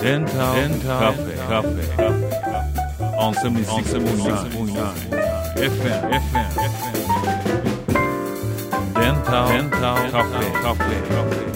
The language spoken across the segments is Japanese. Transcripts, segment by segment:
カフェon 76.9 FM デンタルカフェ。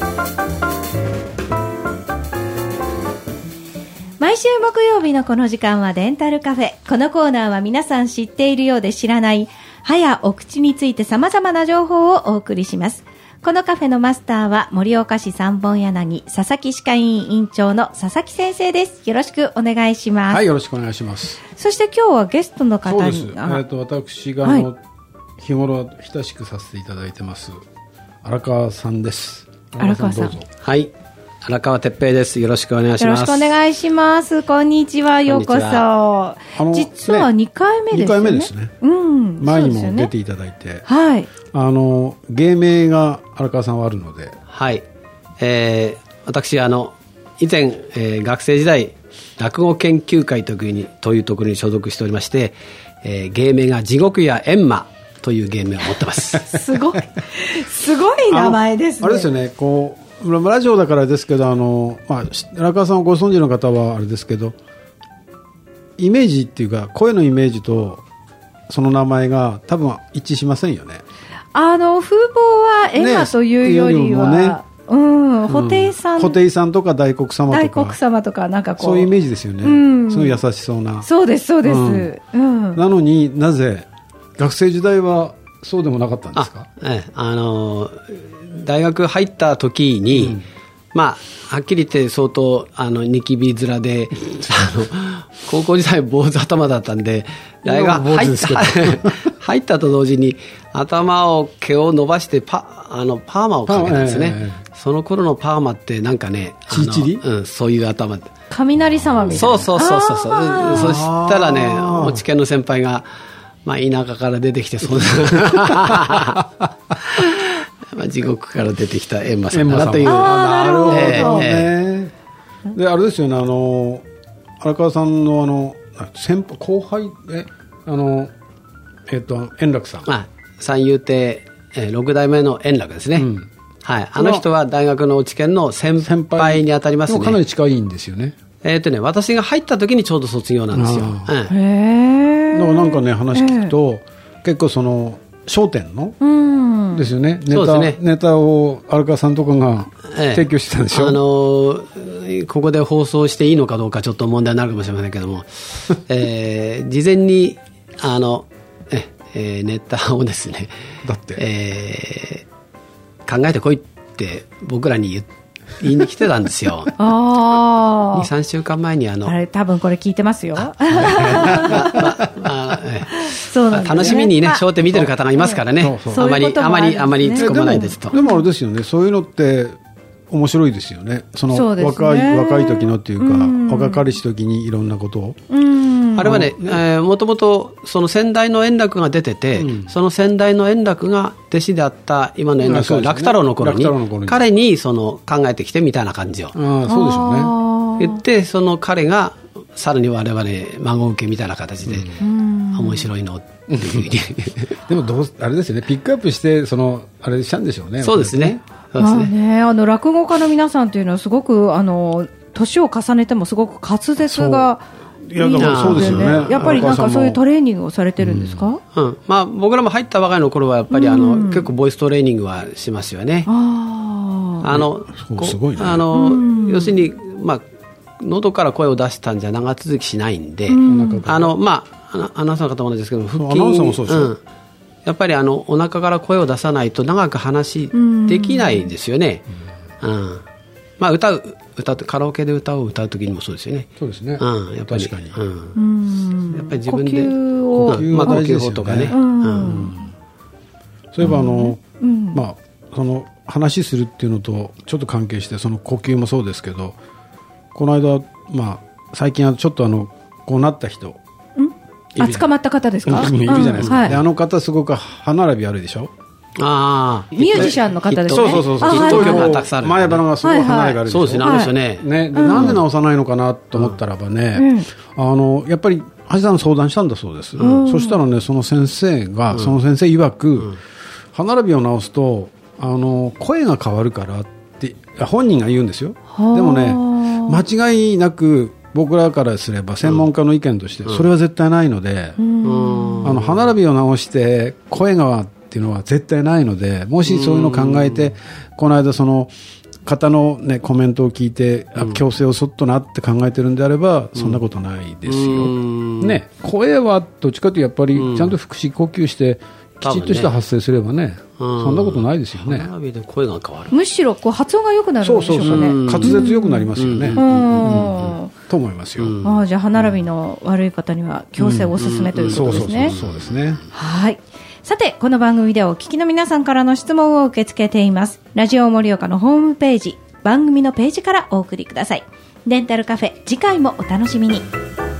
毎週木曜日のこの時間はデンタルカフェ。このコーナーは皆さん知っているようで知らない歯やお口について様々な情報をお送りします。このカフェのマスターは盛岡市三本柳佐々木歯科医院院長の佐々木先生です。よろしくお願いします。 はい、よろしくお願いします。 そして今日はゲストの方に。 そうです。私が日頃親しくさせていただいてます荒川さんです。 荒川さん、 どうぞ。 はい、荒川哲平です。よろしくお願いします。 よろしくお願いします。こんにちは、ようこそ。実は2回目ですね。2回目ですね。 前にも出ていただいて、 はい。 芸名が荒川さんはあるので、 はい。私以前、学生時代落語研究会というところに所属しておりまして、芸名が地獄や閻魔という芸名を持ってます。 すごい名前ですね。 あれですよね。こうラジオだからですけど、荒川さんをご存知の方はあれですけど、イメージっていうか声のイメージとその名前が多分一致しませんよね。 風貌は閻魔というよりは、布袋さんとか大黒様とかなんかこうそういうイメージですよね。すごい優しそうな。 そうですそうです。 なのになぜ学生時代はそうでもなかったんですか？ 大学入った時に、はっきり言って相当ニキビ面で高校時代坊主頭だったんで、大学入ったと同時に毛を伸ばしてパーマをかけたんですね。その頃のパーマってなんかね、そういう頭で雷様みたいな。 そうそしたらね、お知見の先輩が田舎から出てきて地獄から出てきた閻魔さんだなという。 なるほどね。であれですよね、荒川さんの後輩円楽さん、 三遊亭6代目の円楽ですね。はい、あの人は大学のお知見の先輩にあたりますね。 かなり近いんですよね。 私が入った時にちょうど卒業なんですよ。 だからなんかね、話聞くと結構その笑点のですよね、ネタを荒川さんとかが提供してたんでしょ。 ここで放送していいのかどうかちょっと問題になるかもしれませんけども、事前にネタをですね、 だって、 考えてこいって僕らに言いに来てたんですよ。2、3週間前にあれ多分これ聞いてますよ。 楽しみにね、笑点見てる方がいますからね。あまり突っ込まないですと。 でもあれですよね、そういうのって面白いですよね。若い時のっていうか、若かりし時にいろんなことを。 あれはね、もともとその先代の円楽が出てて、その先代の円楽が弟子であった今の円楽が楽太郎の頃に彼に考えてきてみたいな感じを。 そうでしょうね。 言ってその彼がさらに我々孫受けみたいな形で面白いのっていうふうに。 でもあれですよね、ピックアップしてあれしたんでしょうね。 そうですね。 落語家の皆さんというのはすごく年を重ねてもすごく滑舌がいいんですよね。やっぱりなんかそういうトレーニングをされてるんですか？ 僕らも入ったばかりの頃はやっぱり結構ボイストレーニングはしますよね。 すごいね。 要するに喉から声を出したんじゃ長続きしないんで、アナウンサーの方も同じですけど、腹筋、 アナウンサーもそうですよ。 やっぱりお腹から声を出さないと長く話できないですよね。歌ってカラオケで歌を歌う時にもそうですよね。 そうですね。 やっぱり確かに。 やっぱり自分で呼吸法とかね。 そういえばその話するっていうのとちょっと関係して、その呼吸もそうですけど、この間最近はちょっとこうなった人、 捕まった方ですか？ いるじゃないですか。で方すごく歯並び悪いでしょ。 ミュージシャンの方ですね。 そう前歯がすごい歯並び悪いでしょ。 そうですね、あるんですよね。 なんで直さないのかなと思ったらばね、やっぱり橋さん相談したんだそうです。そしたらね、その先生曰く、歯並びを直すと声が変わるからって本人が言うんですよ。でもね、 間違いなく僕らからすれば専門家の意見としてそれは絶対ないので、歯並びを直して声がっていうのは絶対ないので、もしそういうのを考えてこの間その方の、ね、コメントを聞いて、矯正をそっとなって考えてるんであればそんなことないですよ、ね、声はどっちかというとやっぱりちゃんと腹式呼吸してきちっとした発声すればね、そんなことないですよね。 歯並びで声が変わる。 むしろこう発音が良くなるんでしょうかね。 滑舌良くなりますよね、と思いますよ。 じゃあ歯並びの悪い方には矯正をおすすめということですね。 そうですね。 はい。さて、この番組ではお聞きの皆さんからの質問を受け付けています。ラジオ盛岡のホームページ、番組のページからお送りください。デンタルカフェ、次回もお楽しみに。